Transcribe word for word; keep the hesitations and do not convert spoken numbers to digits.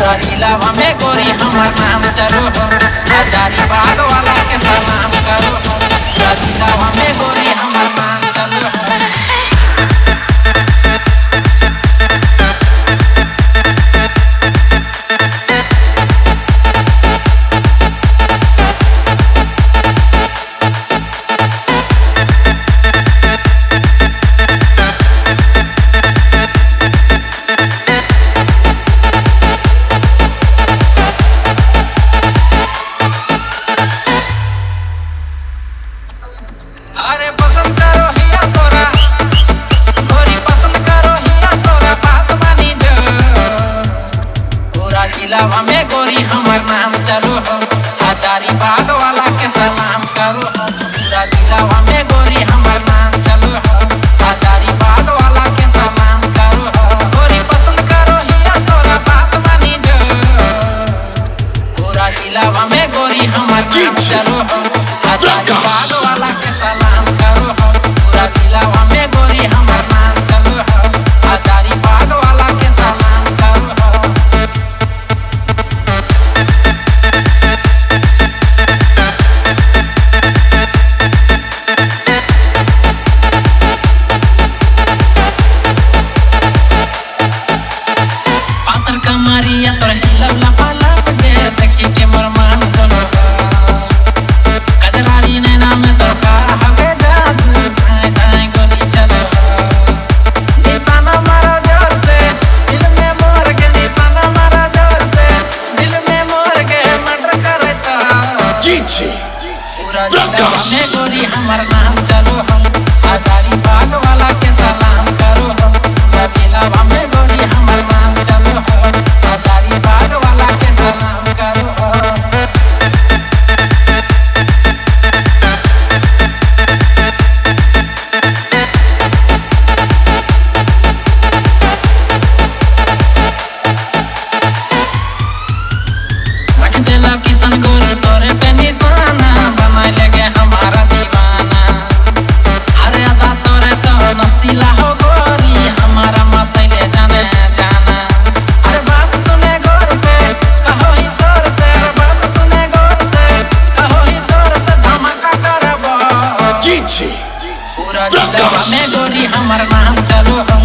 पूरा जिलावा में गोरी हमार नाम चलो हो, हजारीबाग वाला के सलाम करो हो। पूरा जिलावा में गोरी हमार नाम चलो हो। अरे पसंद करो हिया तोरा गोरी, पसंद करो हिया तोरा, बात मानी जो। पूरा जिलावा में गोरी हमार नाम चलो हो, हजारीबाग वाला के सलाम करो हो। पूरा जिलावा में गोरी हमार नाम चलो हो, हजारीबाग वाला के सलाम करो हो। गोरी पसंद करो हिया तोरा, बात मानी जो। पूरा जिलावा में गोरी हमार नाम चलो हो, हजारीबाग वाला के सलाम करो हो। पूरा जिलावा में गोरी हमार नाम चलो हो, हजारीबाग वाला के सलाम करो हो। पातर कमरिया तोर हिलव लपलप गे, देखी के मोर मान डोलो हो। कजरारी नैना में तोर का हवे जादू, धाए धाए गोली चलो हो। निशाना मारा जोर से दिल में मोर के, निशाना मारा जोर से दिल में मोर के, मर्डर करे तो पूरा जिलावा में गोरी हमार नाम चलो हो, हजारीबाग वाला के सलाम करो हो। पूरा जिलावा में गोरी हमार नाम चलो हो, हजारीबाग वाला के सलाम करो हो। रख देला किशन गोरी तोरे पे निशाना, बनाए लगे हमारा दीवाना। अरे अदा तोरे तो नसीला हो गोरी, हमारा मत ले जाने जाना। अरे बात सुने गौर से कहो ही तोर से, अरे बात सुने गौर से कहो ही तोर से, धमाका करबो। पूरा जिलावा में गोरी हमार नाम चलो हो,